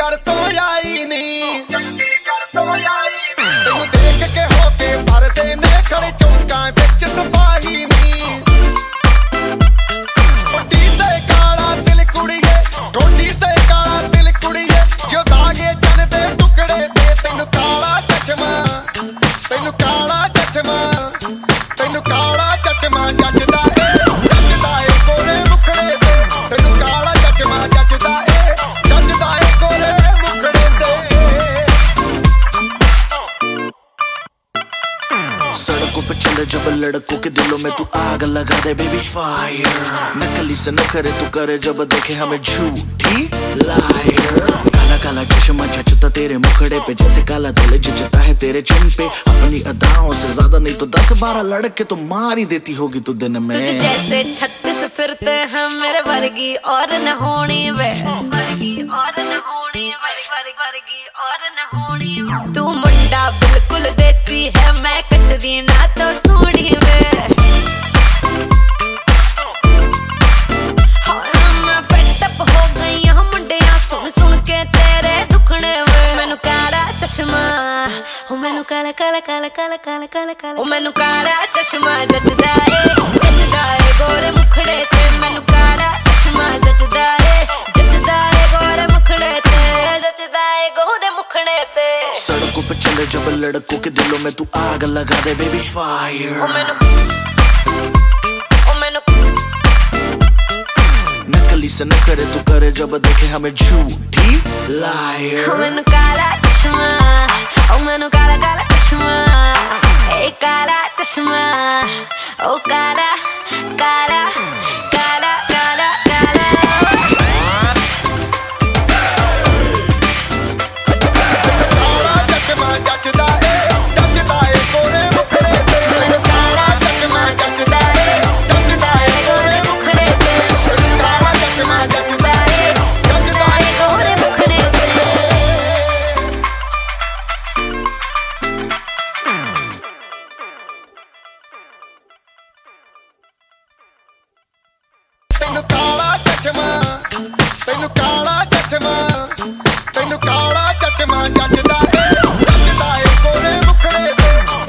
चंडीगढ़ तो आई नी, तेनू देख के होके भरदे ने खड़े चौंका विच सिपाही नी। टोटी ते काला दिल कुड़िए, टोटी ते काला दिल कुड़िए, जो दागे जन दे टुकड़े ते तेनू काला चश्मा, तेनू काला चश्मा, तेनू काला चश्मा जचदा ए, जचदा ए गोरे मुखड़े ते, तेनू काला चश्मा जचदा ए, जचदा ए गोरे मुखड़े ते। सड़कों पे चले जब लड़कों के दिलों में तू आग लगा दे बेबी फायर, नकली से न करे तू करे जब देखे हमें झूठी लायर। काला काला चश्मा जचता तेरे मुखड़े पे जैसे काला दिल जचता है तेरे चिन पे, अपनी अदाओं से ज्यादा नहीं तो 10-12 लड़के तो मार ही देती होगी तू दिन में। तुझे जैसे 36 फिरते हैं मेरे वर्गी और न होनी वे, वर्गी और न होनी, वर्गी और न होनी। तू मुंडा बिल्कुल देसी है, मैं कटरीना तो सोनी वे। मैं फेड अप हो गई हूं मुंडिया सुन सुन के तेरे दुखने वे। मैनू काला चश्मा, ओ मैनू काला काला काला काला काला काला काला, ओ मैनू काला चश्मा जचदा ए, जचदा ए गोरे मुखड़े ते। मैनू काला चश्मा जचदा ए, जचदा ए गोरे मुखड़े ते, जचदा ए गोरे मुखड़े ते। सड़कों पे चले जब लड़कों के दिलों में तू आग लगा दे बेबी फायर, ओ मैनू नकली से न करे तू करे जब देखे हमें झूठी लायर। ओ मैनू काला चश्मा, ओ मैनू काला काला चश्मा, ए काला चश्मा, ओ काला काला काला काला काला। काला चश्मा जचदा ए, जचदा ए गोरे मुखड़े ते। मैनू काला चश्मा जचदा ए, जचदा ए गोरे मुखड़े ते। काला चश्मा जचदा ए, जचदा ए गोरे मुखड़े ते। तेनू काला चश्मा, तेनू काला चश्मा, तेनू काला चश्मा जचदा